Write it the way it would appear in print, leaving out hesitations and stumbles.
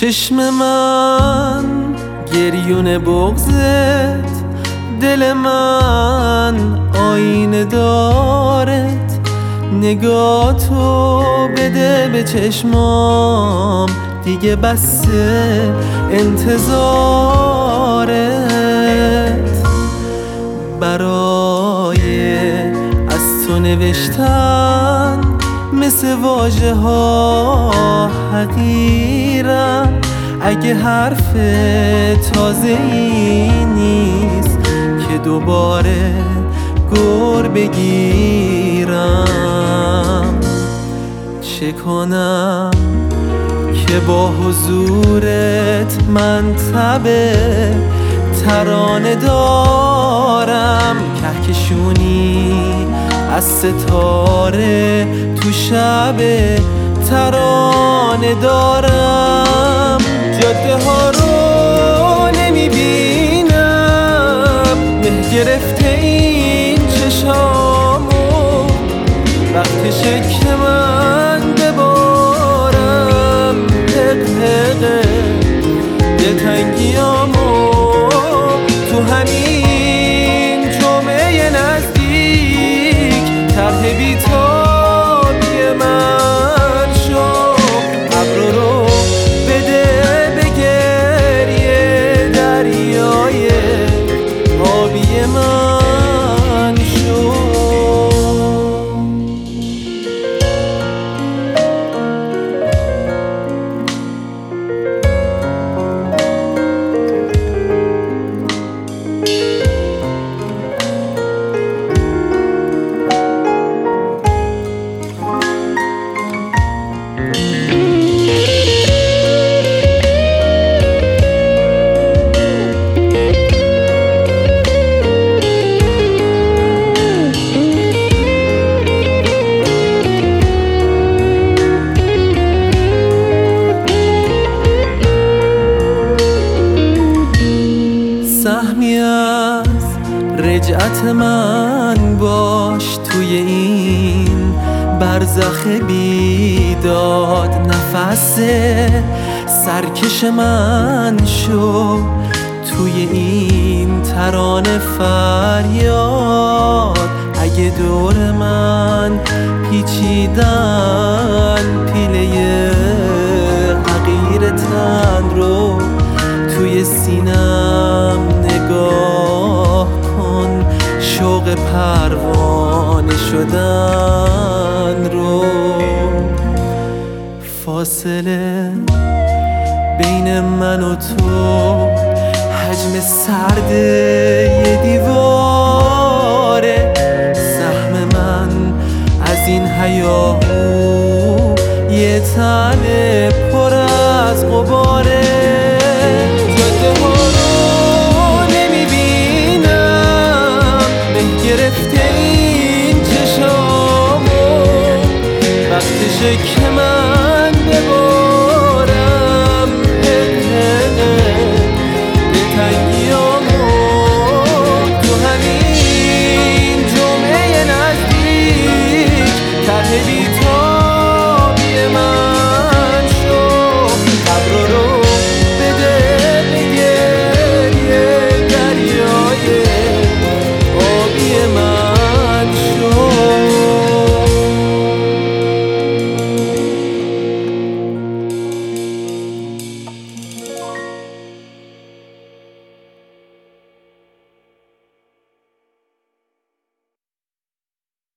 چشم من گریون بغضت، دل من آینه دارت. نگاه تو بده به چشمام، دیگه بسه انتظارت. برای از تو نوشتن مثل واژه ها حقیرم. اگه حرف تازه ای نیست که دوباره گر بگیرم، چه کنم که با حضورت من تبه ترانه دارم. کهکشونی از ستاره تو شب ترانه دارم. جاده ها رو نمیبینم، مه گرفته این چشامو. وقتشه که من ببارم دقدقه دلتنگیامو تو همین جمعه نزدیک. طرح بی‌تابی من شو، ابر رو بده به گریه دریای آبی من شو. سهمی از رجعت من باش توی این برزخ بیداد. نفس سرکش من شو توی این ترانه فریاد. اگه دور من پیچیدن پیله حقیر تن رو، توی سینم نگاه کن شوق پروانه شدن رو. فاصله بین من و تو حجم سرد یه دیواره. سهم من از این هیاهو یه تنه پر از غباره. جاده ها رو نمیبینم، مه گرفته این چشامو. وقتشه که من